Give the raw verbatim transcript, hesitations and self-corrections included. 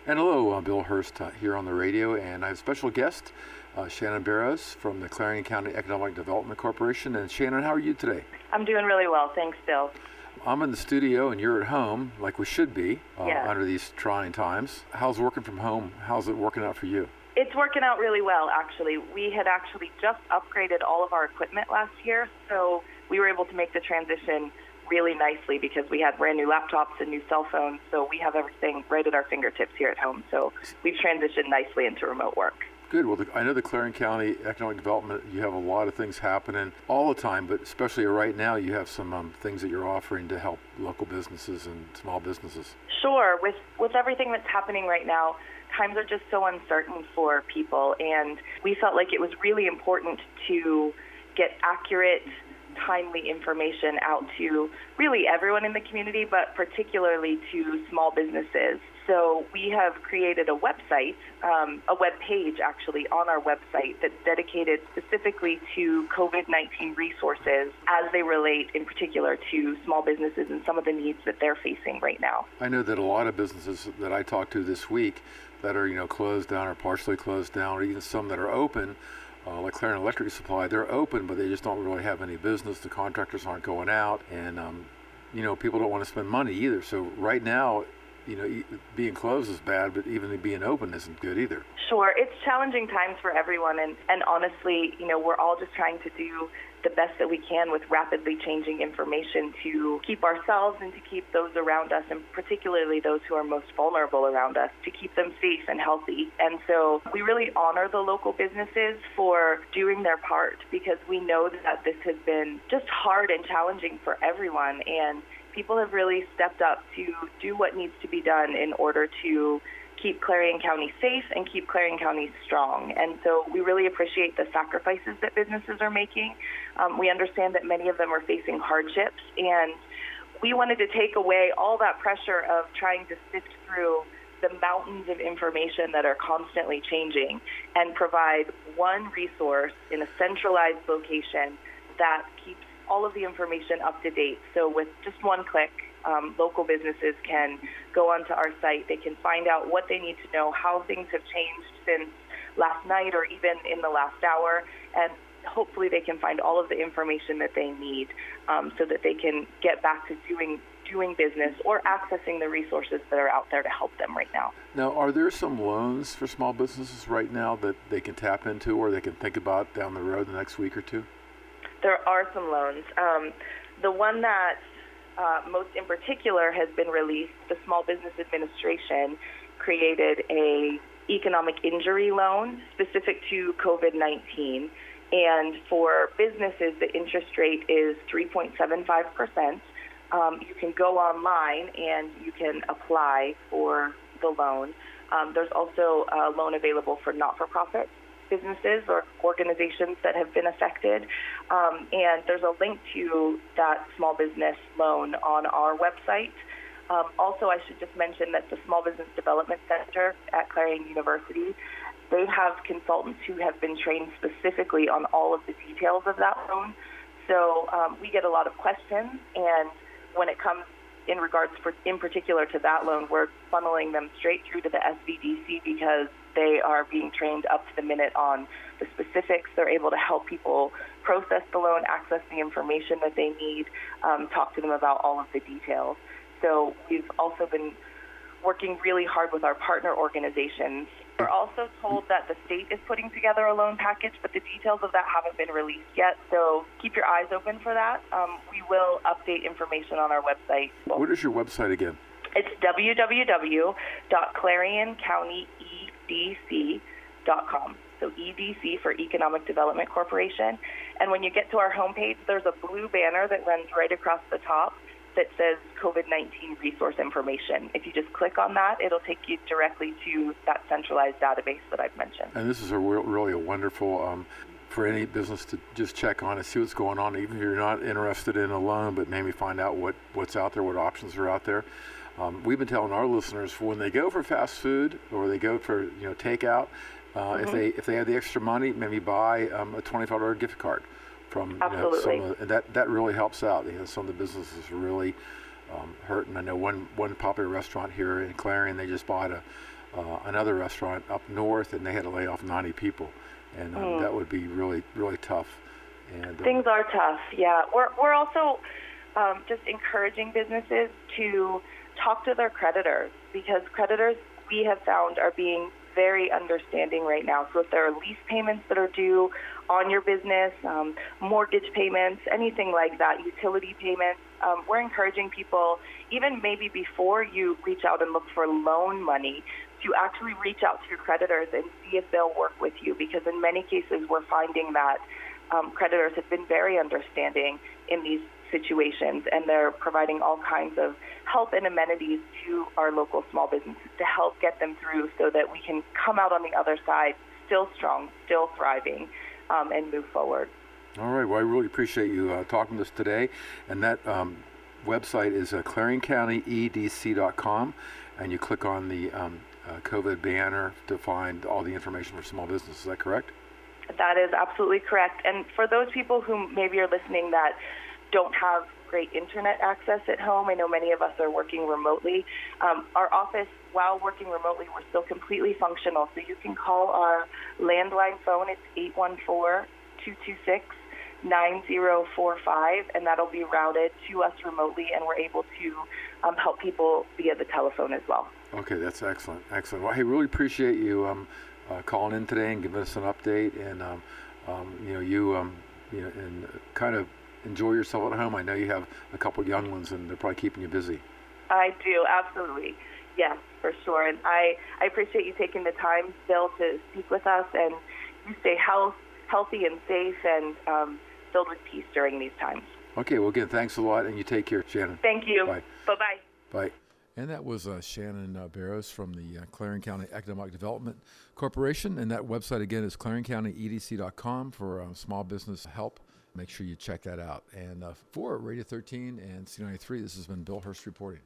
And hello, I'm Bill Hurst uh, here on the radio, and I have a special guest, uh, Shannon Barrows from the Clarion County Economic Development Corporation. And Shannon, how are you today? I'm doing really well, thanks, Bill. I'm in the studio and you're at home, like we should be, uh, yeah. under these trying times. How's working from home? How's it working out for you? It's working out really well, actually. We had actually just upgraded all of our equipment last year, so we were able to make the transition really nicely because we had brand new laptops and new cell phones, so we have everything right at our fingertips here at home. So we've transitioned nicely into remote work. Good. Well, the, I know the Clarion County Economic Development, you have a lot of things happening all the time, but especially right now you have some um, things that you're offering to help local businesses and small businesses. Sure. With, with everything that's happening right now, times are just so uncertain for people, and we felt like it was really important to get accurate, timely information out to really everyone in the community, but particularly to small businesses. So we have created a website, um, a web page actually on our website that's dedicated specifically to COVID nineteen resources as they relate in particular to small businesses and some of the needs that they're facing right now. I know that a lot of businesses that I talked to this week that are, you know, closed down or partially closed down, or even some that are open, Uh, like Clarion Electric Supply, they're open, but they just don't really have any business. The contractors aren't going out, and um, you know, people don't want to spend money either. So right now, you know, being closed is bad, but even being open isn't good either. Sure, it's challenging times for everyone, and, and honestly, you know, we're all just trying to do the best that we can with rapidly changing information to keep ourselves and to keep those around us, and particularly those who are most vulnerable around us, to keep them safe and healthy. And so we really honor the local businesses for doing their part, because we know that this has been just hard and challenging for everyone, and people have really stepped up to do what needs to be done in order to keep Clarion County safe and keep Clarion County strong. And so we really appreciate the sacrifices that businesses are making. Um, we understand that many of them are facing hardships, and we wanted to take away all that pressure of trying to sift through the mountains of information that are constantly changing and provide one resource in a centralized location that keeps all of the information up to date. So with just one click, um, local businesses can go onto our site. They can find out what they need to know, how things have changed since last night or even in the last hour, and hopefully they can find all of the information that they need um, so that they can get back to doing doing business or accessing the resources that are out there to help them right now. Now, are there some loans for small businesses right now that they can tap into or they can think about down the road the next week or two? There are some loans. Um, the one that uh, most in particular has been released, the Small Business Administration created a economic injury loan specific to COVID nineteen. And for businesses, the interest rate is three point seven five percent. Um, you can go online and you can apply for the loan. Um, there's also a loan available for not-for-profit businesses or organizations that have been affected. Um, and there's a link to that small business loan on our website. Um, also, I should just mention that the Small Business Development Center at Clarion University, they have consultants who have been trained specifically on all of the details of that loan. So um, we get a lot of questions, and when it comes in regards for, in particular to that loan, we're funneling them straight through to the S B D C because they are being trained up to the minute on the specifics. They're able to help people process the loan, access the information that they need, um, talk to them about all of the details. So we've also been working really hard with our partner organizations. We're also told that the state is putting together a loan package, but the details of that haven't been released yet, so keep your eyes open for that. Um, we will update information on our website. What is your website again? It's w w w dot clarion county e d c dot com. So E D C for Economic Development Corporation. And when you get to our homepage, there's a blue banner that runs right across the top that says COVID nineteen resource information. If you just click on that, it'll take you directly to that centralized database that I've mentioned. And this is a real, really a wonderful, um, for any business to just check on and see what's going on, even if you're not interested in a loan, but maybe find out what, what's out there, what options are out there. Um, we've been telling our listeners when they go for fast food or they go for you know takeout, uh, mm-hmm. if they if they have the extra money, maybe buy um, a twenty-five dollars gift card. From you know, some of the, and that, that really helps out. You know, some of the businesses are really um, hurting. I know one one popular restaurant here in Clarion, they just bought a uh, another restaurant up north, and they had to lay off ninety people, and um, mm. that would be really, really tough. And, um, Things are tough, yeah. We're, we're also um, just encouraging businesses to talk to their creditors, because creditors, we have found, are being very understanding right now. So if there are lease payments that are due on your business, um, mortgage payments, anything like that, utility payments, um, we're encouraging people, even maybe before you reach out and look for loan money, to actually reach out to your creditors and see if they'll work with you, because in many cases we're finding that um, creditors have been very understanding in these situations, and they're providing all kinds of help and amenities to our local small businesses to help get them through, so that we can come out on the other side still strong, still thriving, um, and move forward. All right. Well, I really appreciate you uh, talking to us today. And that um, website is uh, clarion county e d c dot com, and you click on the um, uh, COVID banner to find all the information for small business. Is that correct? That is absolutely correct. And for those people who maybe are listening that don't have great internet access at home, I know many of us are working remotely. Um, our office, while working remotely, we're still completely functional. So you can call our landline phone. It's eight one four, two two six, nine zero four five, and that'll be routed to us remotely, and we're able to um, help people via the telephone as well. Okay, that's excellent. Excellent. Well, I really appreciate you um, uh, calling in today and giving us an update. And um, um, you know, you um, you know, and kind of enjoy yourself at home. I know you have a couple of young ones, and they're probably keeping you busy. I do, absolutely. Yes, for sure. And I, I appreciate you taking the time, Bill, to speak with us, and you stay health, healthy and safe, and um, filled with peace during these times. Okay, well, again, thanks a lot, and you take care, Shannon. Thank you. Bye. Bye-bye. Bye. And that was uh, Shannon uh, Barrows from the uh, Clarion County Economic Development Corporation. And that website, again, is clarion county e d c dot com for uh, small business help. Make sure you check that out. And uh, for Radio thirteen and C ninety-three, this has been Bill Hurst reporting.